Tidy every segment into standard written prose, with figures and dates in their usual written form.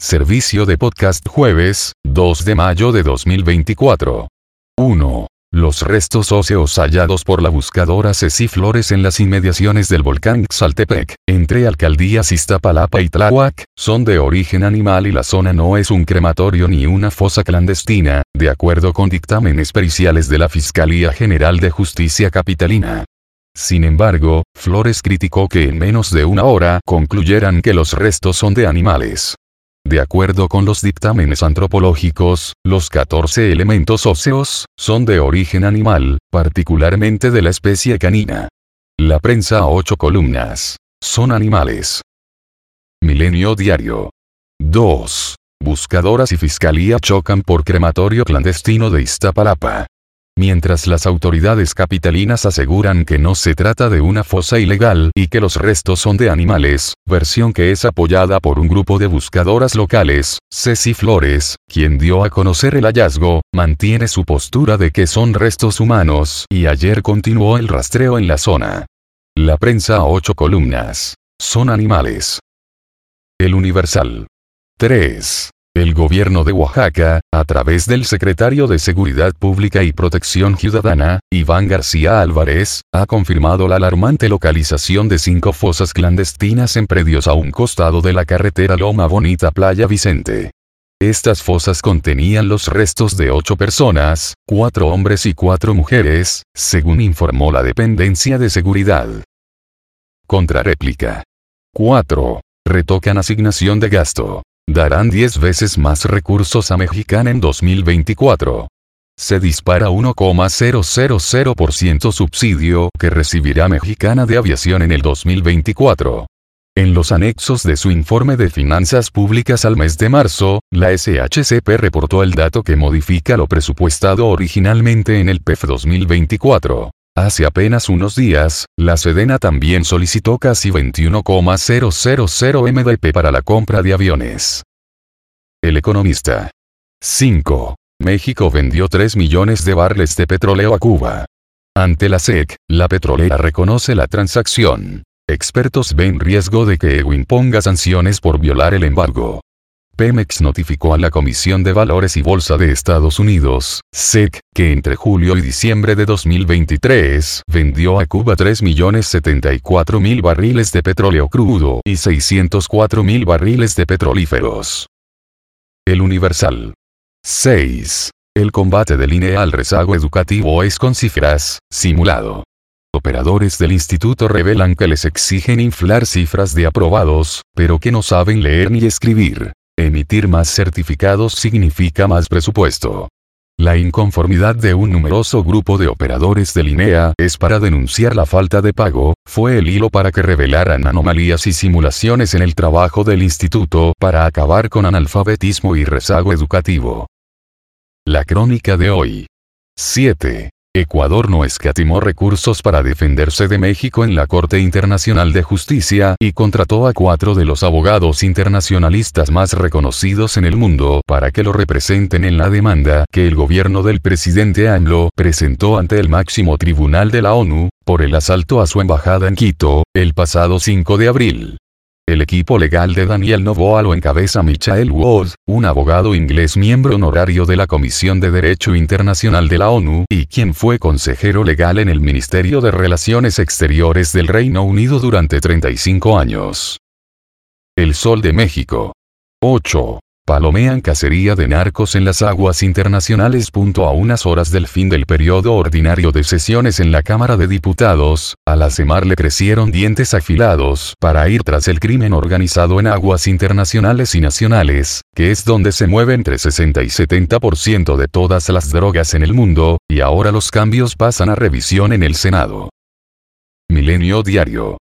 Servicio de podcast jueves, 2 de mayo de 2024. 1. Los restos óseos hallados por la buscadora Ceci Flores en las inmediaciones del volcán Xaltepec, entre alcaldías Iztapalapa y Tláhuac, son de origen animal y la zona no es un crematorio ni una fosa clandestina, de acuerdo con dictámenes periciales de la Fiscalía General de Justicia Capitalina. Sin embargo, Flores criticó que en menos de una hora concluyeran que los restos son de animales. De acuerdo con los dictámenes antropológicos, los 14 elementos óseos son de origen animal, particularmente de la especie canina. La prensa a 8 columnas. Son animales. Milenio Diario. 2. Buscadoras y fiscalía chocan por crematorio clandestino de Iztapalapa. Mientras las autoridades capitalinas aseguran que no se trata de una fosa ilegal y que los restos son de animales, versión que es apoyada por un grupo de buscadoras locales, Ceci Flores, quien dio a conocer el hallazgo, mantiene su postura de que son restos humanos y ayer continuó el rastreo en la zona. La prensa a 8 columnas. Son animales. El Universal. 3. El gobierno de Oaxaca, a través del secretario de Seguridad Pública y Protección Ciudadana, Iván García Álvarez, ha confirmado la alarmante localización de 5 fosas clandestinas en predios a un costado de la carretera Loma Bonita-Playa Vicente. Estas fosas contenían los restos de 8 personas, 4 hombres y 4 mujeres, según informó la dependencia de seguridad. Contrarréplica. 4. Retocan asignación de gasto. Darán 10 veces más recursos a Mexicana en 2024. Se dispara 1,000% subsidio que recibirá Mexicana de Aviación en el 2024. En los anexos de su informe de finanzas públicas al mes de marzo, la SHCP reportó el dato que modifica lo presupuestado originalmente en el PEF 2024. Hace apenas unos días, la Sedena también solicitó casi 21,000 MDP para la compra de aviones. El Economista. 5. México vendió 3 millones de barriles de petróleo a Cuba. Ante la SEC, la petrolera reconoce la transacción. Expertos ven riesgo de que EU imponga sanciones por violar el embargo. Pemex notificó a la Comisión de Valores y Bolsa de Estados Unidos, SEC, que entre julio y diciembre de 2023 vendió a Cuba 3.074.000 barriles de petróleo crudo y 604.000 barriles de petrolíferos. El Universal. 6. El combate del INE al rezago educativo es con cifras, simulado. Operadores del instituto revelan que les exigen inflar cifras de aprobados, pero que no saben leer ni escribir. Emitir más certificados significa más presupuesto. La inconformidad de un numeroso grupo de operadores del INEA es para denunciar la falta de pago, fue el hilo para que revelaran anomalías y simulaciones en el trabajo del instituto para acabar con analfabetismo y rezago educativo. La crónica de hoy. 7. Ecuador no escatimó recursos para defenderse de México en la Corte Internacional de Justicia y contrató a 4 de los abogados internacionalistas más reconocidos en el mundo para que lo representen en la demanda que el gobierno del presidente AMLO presentó ante el máximo tribunal de la ONU, por el asalto a su embajada en Quito, el pasado 5 de abril. El equipo legal de Daniel Noboa lo encabeza Michael Wood, un abogado inglés miembro honorario de la Comisión de Derecho Internacional de la ONU y quien fue consejero legal en el Ministerio de Relaciones Exteriores del Reino Unido durante 35 años. El Sol de México. 8. Palomean cacería de narcos en las aguas internacionales. A unas horas del fin del periodo ordinario de sesiones en la Cámara de Diputados, a la CEMAR le crecieron dientes afilados para ir tras el crimen organizado en aguas internacionales y nacionales, que es donde se mueve entre 60 y 70% de todas las drogas en el mundo, y ahora los cambios pasan a revisión en el Senado. Milenio Diario.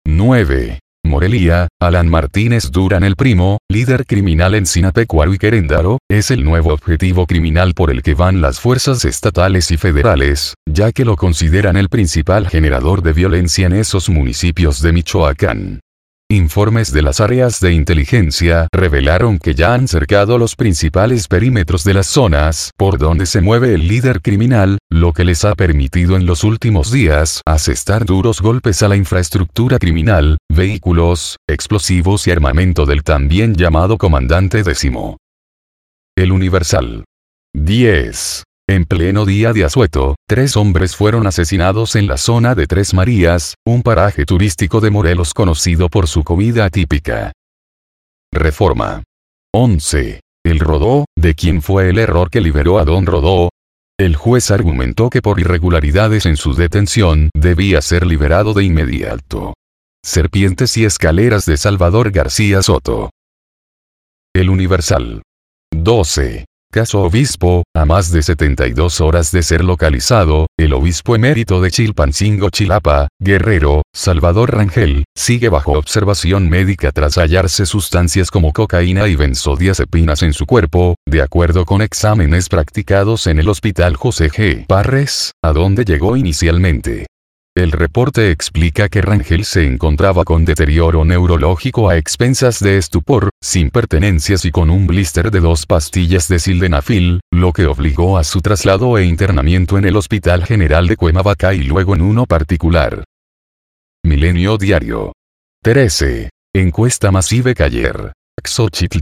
9. Morelia, Alan Martínez Durán el Primo, líder criminal en Sinapecuaro y Queréndaro, es el nuevo objetivo criminal por el que van las fuerzas estatales y federales, ya que lo consideran el principal generador de violencia en esos municipios de Michoacán. Informes de las áreas de inteligencia revelaron que ya han cercado los principales perímetros de las zonas por donde se mueve el líder criminal, lo que les ha permitido en los últimos días asestar duros golpes a la infraestructura criminal, vehículos, explosivos y armamento del también llamado comandante décimo. El Universal. 10. En pleno día de asueto, 3 hombres fueron asesinados en la zona de Tres Marías, un paraje turístico de Morelos conocido por su comida atípica. Reforma. 11. El Rodó, ¿de quién fue el error que liberó a Don Rodó? El juez argumentó que por irregularidades en su detención debía ser liberado de inmediato. Serpientes y escaleras de Salvador García Soto. El Universal. 12. Caso Obispo, a más de 72 horas de ser localizado, el obispo emérito de Chilpancingo Chilapa, Guerrero, Salvador Rangel, sigue bajo observación médica tras hallarse sustancias como cocaína y benzodiazepinas en su cuerpo, de acuerdo con exámenes practicados en el Hospital José G. Parres, a donde llegó inicialmente. El reporte explica que Rangel se encontraba con deterioro neurológico a expensas de estupor, sin pertenencias y con un blister de 2 pastillas de sildenafil, lo que obligó a su traslado e internamiento en el Hospital General de Cuernavaca y luego en uno particular. Milenio Diario. 13. Encuesta Massive Caller. Xochitl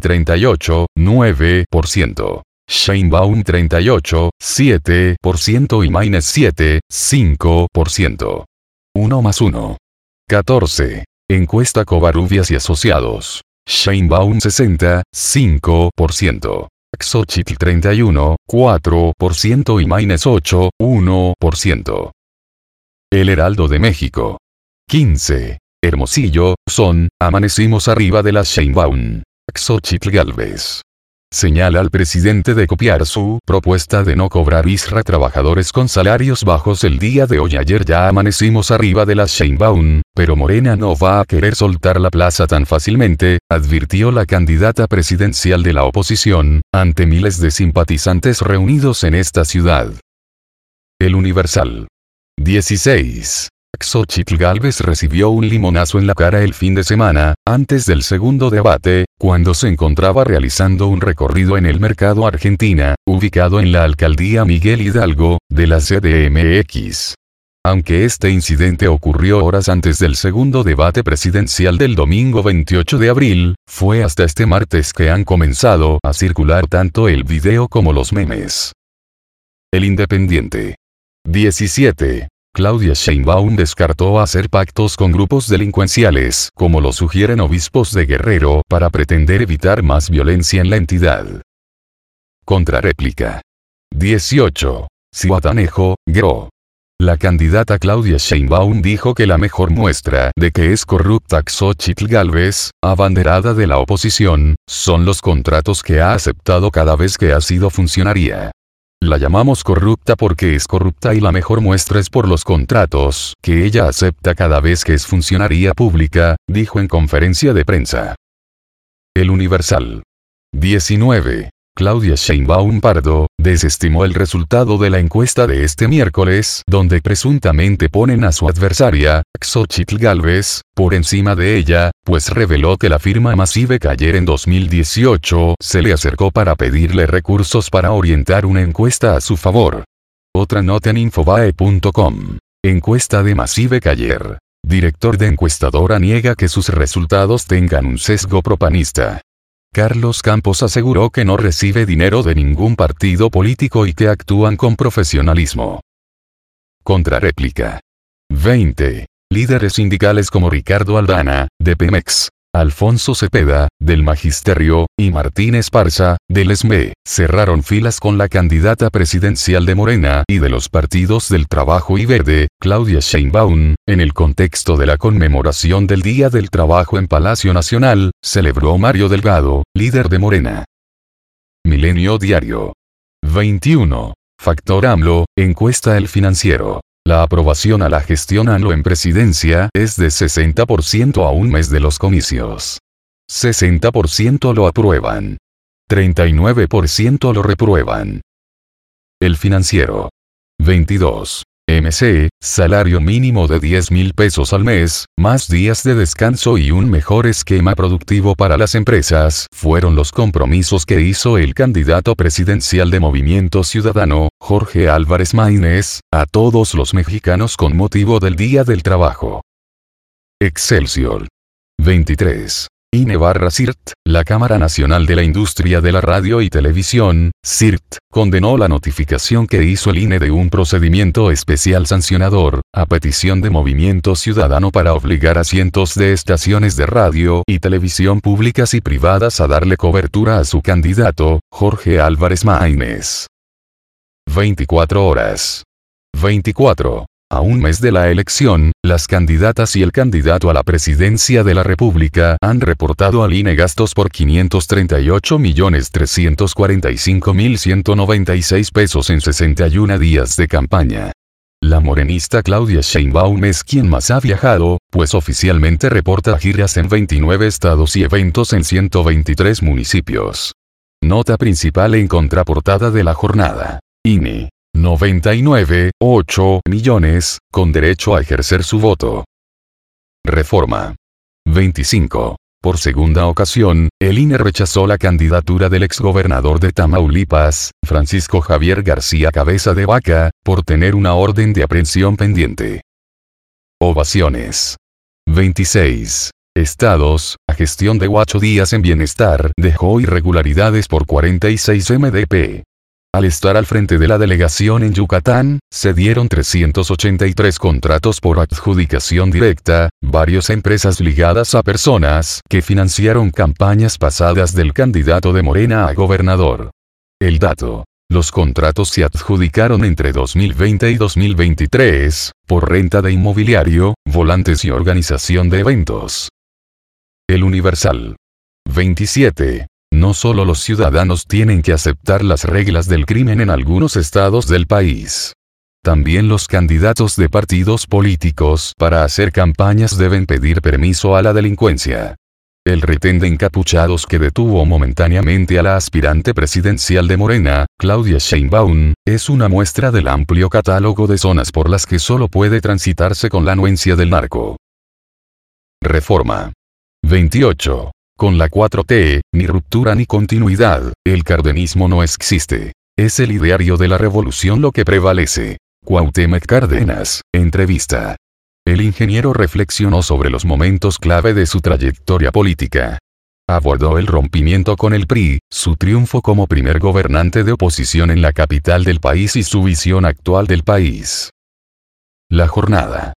38,9%. Sheinbaum 38,7% y Maynes 7,5%. 1 más 1. 14. Encuesta Covarrubias y Asociados. Sheinbaum 60,5%. Xochitl 31,4% y Maynes 8,1%. El Heraldo de México. 15. Hermosillo, son, amanecimos arriba de la Sheinbaum. Xochitl Gálvez. Señala al presidente de copiar su propuesta de no cobrar ISSSTE a trabajadores con salarios bajos el día de hoy. Ayer ya amanecimos arriba de la Sheinbaum, pero Morena no va a querer soltar la plaza tan fácilmente, advirtió la candidata presidencial de la oposición, ante miles de simpatizantes reunidos en esta ciudad. El Universal. 16. Xochitl Gálvez recibió un limonazo en la cara el fin de semana, antes del segundo debate, cuando se encontraba realizando un recorrido en el Mercado Argentina, ubicado en la alcaldía Miguel Hidalgo, de la CDMX. Aunque este incidente ocurrió horas antes del segundo debate presidencial del domingo 28 de abril, fue hasta este martes que han comenzado a circular tanto el video como los memes. El Independiente. 17. Claudia Sheinbaum descartó hacer pactos con grupos delincuenciales, como lo sugieren obispos de Guerrero, para pretender evitar más violencia en la entidad. Contrarréplica. 18. Zihuatanejo, Gro. La candidata Claudia Sheinbaum dijo que la mejor muestra de que es corrupta Xochitl Gálvez, abanderada de la oposición, son los contratos que ha aceptado cada vez que ha sido funcionaria. La llamamos corrupta porque es corrupta y la mejor muestra es por los contratos que ella acepta cada vez que es funcionaria pública, dijo en conferencia de prensa. El Universal. 19. Claudia Sheinbaum Pardo desestimó el resultado de la encuesta de este miércoles, donde presuntamente ponen a su adversaria, Xochitl Gálvez, por encima de ella, pues reveló que la firma Massive Caller en 2018 se le acercó para pedirle recursos para orientar una encuesta a su favor. Otra nota en infobae.com. Encuesta de Massive Caller. Director de encuestadora niega que sus resultados tengan un sesgo propanista. Carlos Campos aseguró que no recibe dinero de ningún partido político y que actúan con profesionalismo. Contrarréplica. 20. Líderes sindicales como Ricardo Aldana, de Pemex, Alfonso Cepeda, del Magisterio, y Martín Esparza, del SME, cerraron filas con la candidata presidencial de Morena y de los partidos del Trabajo y Verde, Claudia Sheinbaum, en el contexto de la conmemoración del Día del Trabajo en Palacio Nacional, celebró Mario Delgado, líder de Morena. Milenio Diario. 21. Factor AMLO, encuesta El Financiero. La aprobación a la gestión AMLO en presidencia es de 60% a un mes de los comicios. 60% lo aprueban. 39% lo reprueban. El Financiero. 22. MC, salario mínimo de 10.000 pesos al mes, más días de descanso y un mejor esquema productivo para las empresas, fueron los compromisos que hizo el candidato presidencial de Movimiento Ciudadano, Jorge Álvarez Maínez, a todos los mexicanos con motivo del Día del Trabajo. Excelsior. 23. INE/CIRT, la Cámara Nacional de la Industria de la Radio y Televisión, CIRT, condenó la notificación que hizo el INE de un procedimiento especial sancionador, a petición de Movimiento Ciudadano para obligar a cientos de estaciones de radio y televisión públicas y privadas a darle cobertura a su candidato, Jorge Álvarez Maínez. 24 horas. 24. A un mes de la elección, las candidatas y el candidato a la presidencia de la República han reportado al INE gastos por 538.345.196 pesos en 61 días de campaña. La morenista Claudia Sheinbaum es quien más ha viajado, pues oficialmente reporta giras en 29 estados y eventos en 123 municipios. Nota principal en contraportada de la jornada. INE. 99,8 millones, con derecho a ejercer su voto. Reforma. 25. Por segunda ocasión, el INE rechazó la candidatura del exgobernador de Tamaulipas, Francisco Javier García Cabeza de Vaca, por tener una orden de aprehensión pendiente. Ovaciones. 26. Estados, a gestión de Huacho Díaz en Bienestar, dejó irregularidades por 46 MDP. Al estar al frente de la delegación en Yucatán, se dieron 383 contratos por adjudicación directa, varias empresas ligadas a personas que financiaron campañas pasadas del candidato de Morena a gobernador. El dato. Los contratos se adjudicaron entre 2020 y 2023, por renta de inmobiliario, volantes y organización de eventos. El Universal. 27. No solo los ciudadanos tienen que aceptar las reglas del crimen en algunos estados del país. También los candidatos de partidos políticos para hacer campañas deben pedir permiso a la delincuencia. El retén de encapuchados que detuvo momentáneamente a la aspirante presidencial de Morena, Claudia Sheinbaum, es una muestra del amplio catálogo de zonas por las que solo puede transitarse con la anuencia del narco. Reforma. 28. Con la 4T, ni ruptura ni continuidad, el cardenismo no existe. Es el ideario de la revolución lo que prevalece. Cuauhtémoc Cárdenas, entrevista. El ingeniero reflexionó sobre los momentos clave de su trayectoria política. Abordó el rompimiento con el PRI, su triunfo como primer gobernante de oposición en la capital del país y su visión actual del país. La jornada.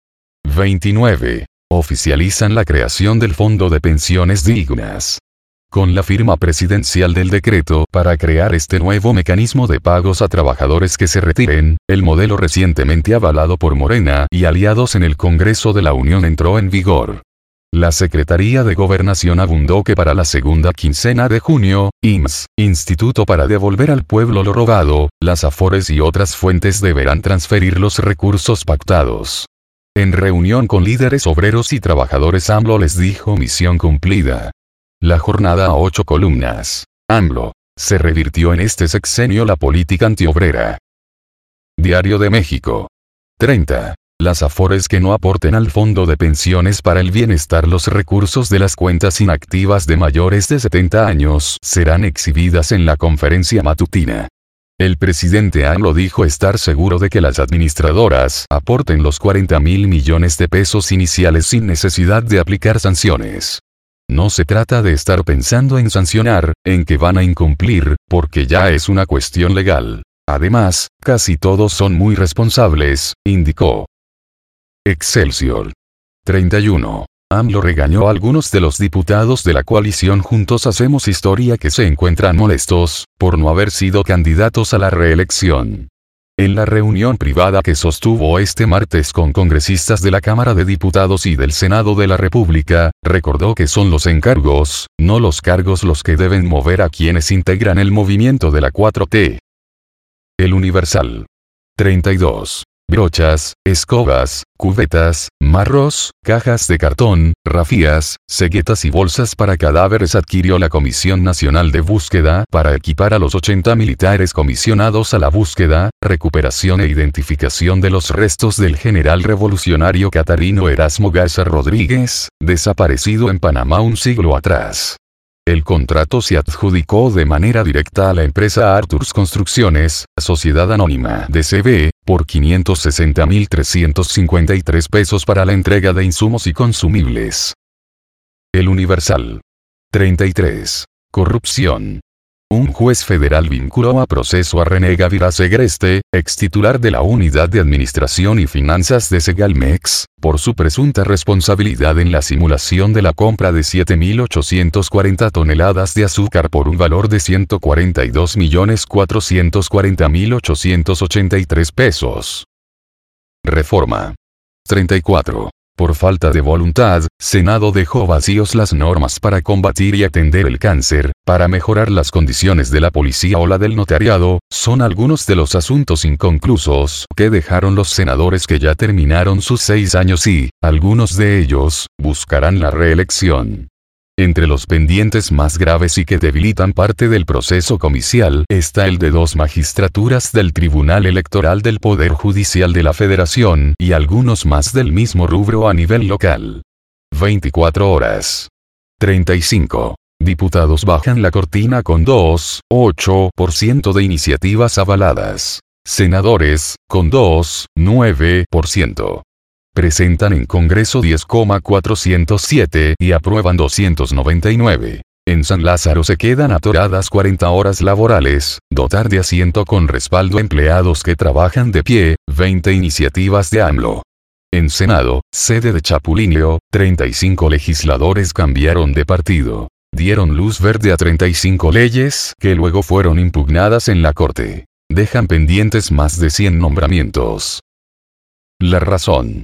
29. Oficializan la creación del Fondo de Pensiones Dignas. Con la firma presidencial del decreto para crear este nuevo mecanismo de pagos a trabajadores que se retiren, el modelo recientemente avalado por Morena y aliados en el Congreso de la Unión entró en vigor. La Secretaría de Gobernación abundó que para la segunda quincena de junio, IMSS, Instituto para Devolver al Pueblo lo Robado, las Afores y otras fuentes deberán transferir los recursos pactados. En reunión con líderes obreros y trabajadores, AMLO les dijo: misión cumplida. La jornada a 8 columnas. AMLO. Se revirtió en este sexenio la política antiobrera. Diario de México. 30. Las Afores que no aporten al Fondo de Pensiones para el Bienestar los recursos de las cuentas inactivas de mayores de 70 años serán exhibidas en la conferencia matutina. El presidente AMLO dijo estar seguro de que las administradoras aporten los 40.000 millones de pesos iniciales sin necesidad de aplicar sanciones. No se trata de estar pensando en sancionar, en que van a incumplir, porque ya es una cuestión legal. Además, casi todos son muy responsables, indicó. Excelsior. 31. AMLO regañó a algunos de los diputados de la coalición Juntos Hacemos Historia que se encuentran molestos por no haber sido candidatos a la reelección. En la reunión privada que sostuvo este martes con congresistas de la Cámara de Diputados y del Senado de la República, recordó que son los encargos, no los cargos, los que deben mover a quienes integran el movimiento de la 4T. El Universal. 32. brochas, escobas, cubetas, marros, cajas de cartón, rafías, ceguetas y bolsas para cadáveres adquirió la Comisión Nacional de Búsqueda para equipar a los 80 militares comisionados a la búsqueda, recuperación e identificación de los restos del general revolucionario Catarino Erasmo Garza Rodríguez, desaparecido en Panamá un siglo atrás. El contrato se adjudicó de manera directa a la empresa Arthurs Construcciones, Sociedad Anónima de CB, por 560.353 pesos para la entrega de insumos y consumibles. El Universal. 33. Corrupción. Un juez federal vinculó a proceso a René Gavirá Segreste, extitular de la Unidad de Administración y Finanzas de Segalmex, por su presunta responsabilidad en la simulación de la compra de 7.840 toneladas de azúcar por un valor de 142.440.883 pesos. Reforma. 34. Por falta de voluntad, Senado dejó vacíos las normas para combatir y atender el cáncer, para mejorar las condiciones de la policía o la del notariado, son algunos de los asuntos inconclusos que dejaron los senadores que ya terminaron sus 6 años y, algunos de ellos, buscarán la reelección. Entre los pendientes más graves y que debilitan parte del proceso comicial está el de 2 magistraturas del Tribunal Electoral del Poder Judicial de la Federación y algunos más del mismo rubro a nivel local. 24 horas. 35. Diputados bajan la cortina con 2,8% de iniciativas avaladas. Senadores, con 2,9%. Presentan en Congreso 10,407 y aprueban 299. En San Lázaro se quedan atoradas 40 horas laborales, dotar de asiento con respaldo a empleados que trabajan de pie, 20 iniciativas de AMLO. En Senado, sede de Chapulín, 35 legisladores cambiaron de partido. Dieron luz verde a 35 leyes que luego fueron impugnadas en la Corte. Dejan pendientes más de 100 nombramientos. La razón.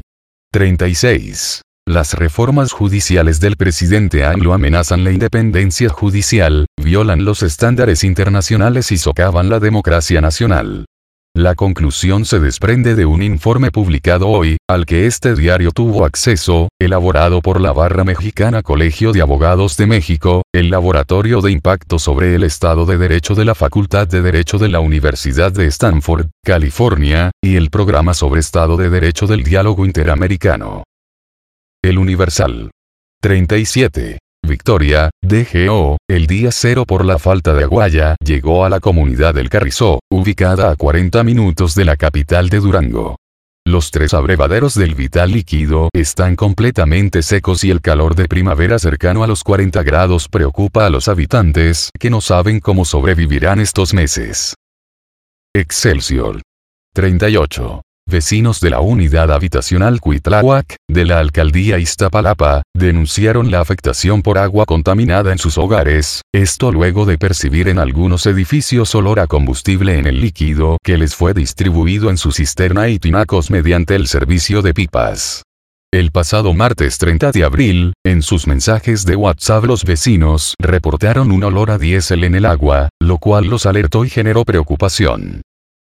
36. Las reformas judiciales del presidente AMLO amenazan la independencia judicial, violan los estándares internacionales y socavan la democracia nacional. La conclusión se desprende de un informe publicado hoy, al que este diario tuvo acceso, elaborado por la Barra Mexicana Colegio de Abogados de México, el Laboratorio de Impacto sobre el Estado de Derecho de la Facultad de Derecho de la Universidad de Stanford, California, y el Programa sobre Estado de Derecho del Diálogo Interamericano. El Universal. 37. Victoria, DGO, el día cero por la falta de aguaya llegó a la comunidad del Carrizó, ubicada a 40 minutos de la capital de Durango. Los 3 abrevaderos del vital líquido están completamente secos y el calor de primavera cercano a los 40 grados preocupa a los habitantes, que no saben cómo sobrevivirán estos meses. Excelsior. 38. Vecinos de la unidad habitacional Cuitláhuac, de la alcaldía Iztapalapa, denunciaron la afectación por agua contaminada en sus hogares, esto luego de percibir en algunos edificios olor a combustible en el líquido que les fue distribuido en su cisterna y tinacos mediante el servicio de pipas. El pasado martes 30 de abril, en sus mensajes de WhatsApp los vecinos reportaron un olor a diésel en el agua, lo cual los alertó y generó preocupación.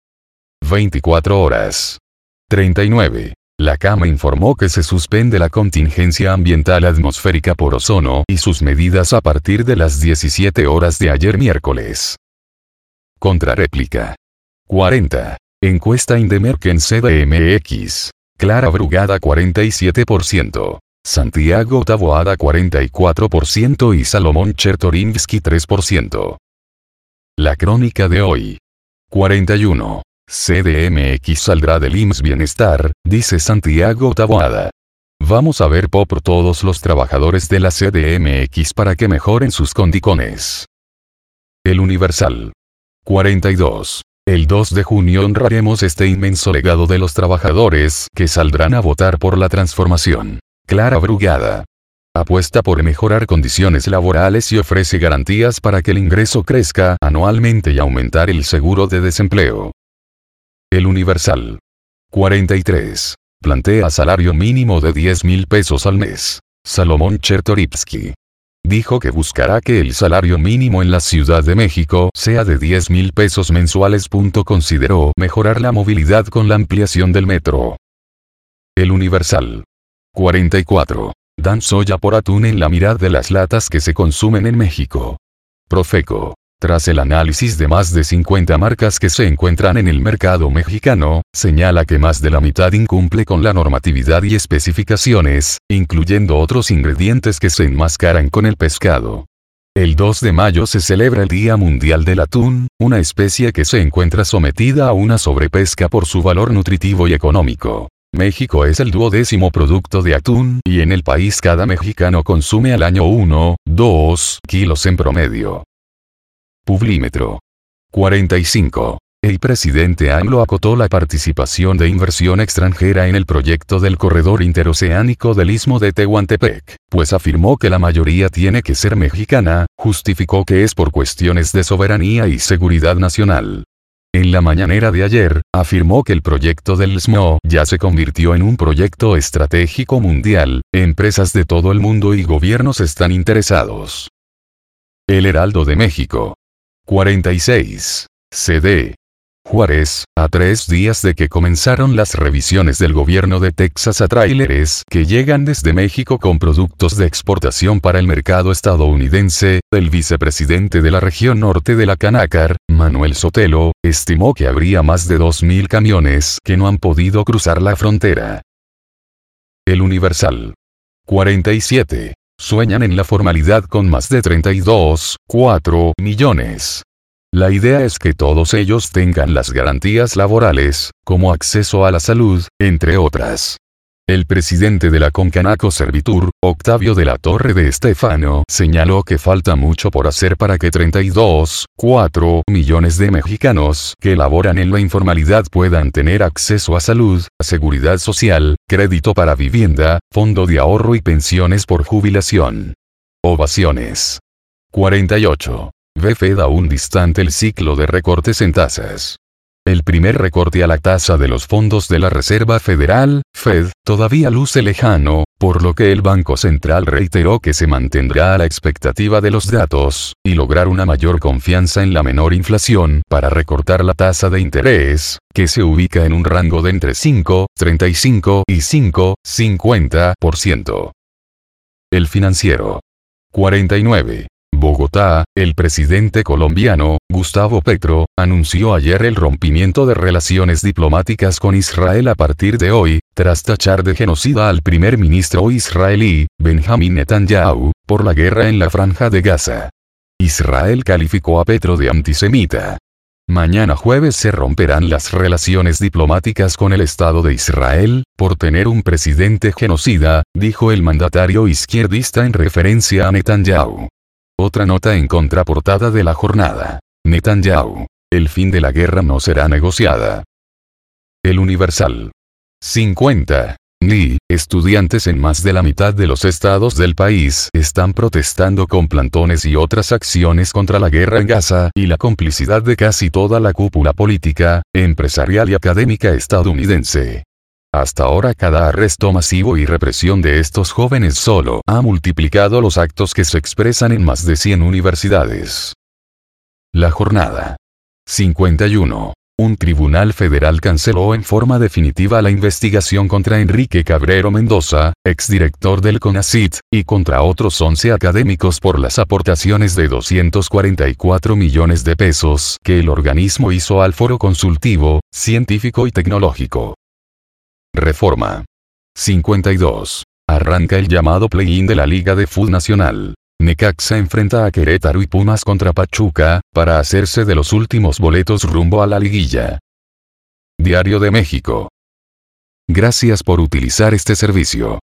24 horas. 39. La Cama informó que se suspende la contingencia ambiental atmosférica por ozono y sus medidas a partir de las 17 horas de ayer miércoles. Contrarréplica. 40. Encuesta Indemerc en CDMX. Clara Brugada 47%. Santiago Taboada 44% y Salomón Chertorinsky 3%. La crónica de hoy. 41. CDMX saldrá del IMSS Bienestar, dice Santiago Taboada. Vamos a ver por todos los trabajadores de la CDMX para que mejoren sus condiciones. El Universal. 42. El 2 de junio honraremos este inmenso legado de los trabajadores que saldrán a votar por la transformación. Clara Brugada. Apuesta por mejorar condiciones laborales y ofrece garantías para que el ingreso crezca anualmente y aumentar el seguro de desempleo. El Universal. 43. Plantea salario mínimo de 10,000 pesos al mes. Salomón Chertorivsky. dijo que buscará que el salario mínimo en la Ciudad de México sea de 10,000 pesos mensuales. Consideró mejorar la movilidad con la ampliación del metro. El Universal. 44. Dan soya por atún en la mitad de las latas que se consumen en México. Profeco. Tras el análisis de más de 50 marcas que se encuentran en el mercado mexicano, señala que más de la mitad incumple con la normatividad y especificaciones, incluyendo otros ingredientes que se enmascaran con el pescado. El 2 de mayo se celebra el Día Mundial del Atún, una especie que se encuentra sometida a una sobrepesca por su valor nutritivo y económico. México es el 12º producto de atún, y en el país cada mexicano consume al año 1,2 kilos en promedio. Publímetro. 45. El presidente AMLO acotó la participación de inversión extranjera en el proyecto del corredor interoceánico del Istmo de Tehuantepec, pues afirmó que la mayoría tiene que ser mexicana, justificó que es por cuestiones de soberanía y seguridad nacional. En la mañanera de ayer, afirmó que el proyecto del Istmo ya se convirtió en un proyecto estratégico mundial, empresas de todo el mundo y gobiernos están interesados. El Heraldo de México. 46. CD. Juárez, a 3 días de que comenzaron las revisiones del gobierno de Texas a tráileres que llegan desde México con productos de exportación para el mercado estadounidense, el vicepresidente de la región norte de la Canácar, Manuel Sotelo, estimó que habría más de 2,000 camiones que no han podido cruzar la frontera. El Universal. 47. Sueñan en la formalidad con más de 32,4 millones. La idea es que todos ellos tengan las garantías laborales, como acceso a la salud, entre otras. El presidente de la Concanaco Servitur, Octavio de la Torre de Estefano, señaló que falta mucho por hacer para que 32,4 millones de mexicanos que laboran en la informalidad puedan tener acceso a salud, a seguridad social, crédito para vivienda, fondo de ahorro y pensiones por jubilación. Ovaciones. 48. Ve Fed aún distante el ciclo de recortes en tasas. El primer recorte a la tasa de los fondos de la Reserva Federal, Fed, todavía luce lejano, por lo que el Banco Central reiteró que se mantendrá a la expectativa de los datos, y lograr una mayor confianza en la menor inflación para recortar la tasa de interés, que se ubica en un rango de entre 5,35 y 5,50%. El Financiero. 49. Bogotá, el presidente colombiano, Gustavo Petro, anunció ayer el rompimiento de relaciones diplomáticas con Israel a partir de hoy, tras tachar de genocida al primer ministro israelí, Benjamin Netanyahu, por la guerra en la Franja de Gaza. Israel calificó a Petro de antisemita. Mañana jueves se romperán las relaciones diplomáticas con el Estado de Israel, por tener un presidente genocida, dijo el mandatario izquierdista en referencia a Netanyahu. Otra nota en contraportada de la jornada. Netanyahu. El fin de la guerra no será negociada. El Universal. 50. Estudiantes en más de la mitad de los estados del país están protestando con plantones y otras acciones contra la guerra en Gaza y la complicidad de casi toda la cúpula política, empresarial y académica estadounidense. Hasta ahora cada arresto masivo y represión de estos jóvenes solo ha multiplicado los actos que se expresan en más de 100 universidades. La jornada. 51. Un tribunal federal canceló en forma definitiva la investigación contra Enrique Cabrero Mendoza, exdirector del CONACYT, y contra otros 11 académicos por las aportaciones de 244 millones de pesos que el organismo hizo al Foro Consultivo, Científico y Tecnológico. Reforma. 52. Arranca el llamado play-in de la Liga de Fútbol Nacional. Necaxa enfrenta a Querétaro y Pumas contra Pachuca, para hacerse de los últimos boletos rumbo a la liguilla. Diario de México. Gracias por utilizar este servicio.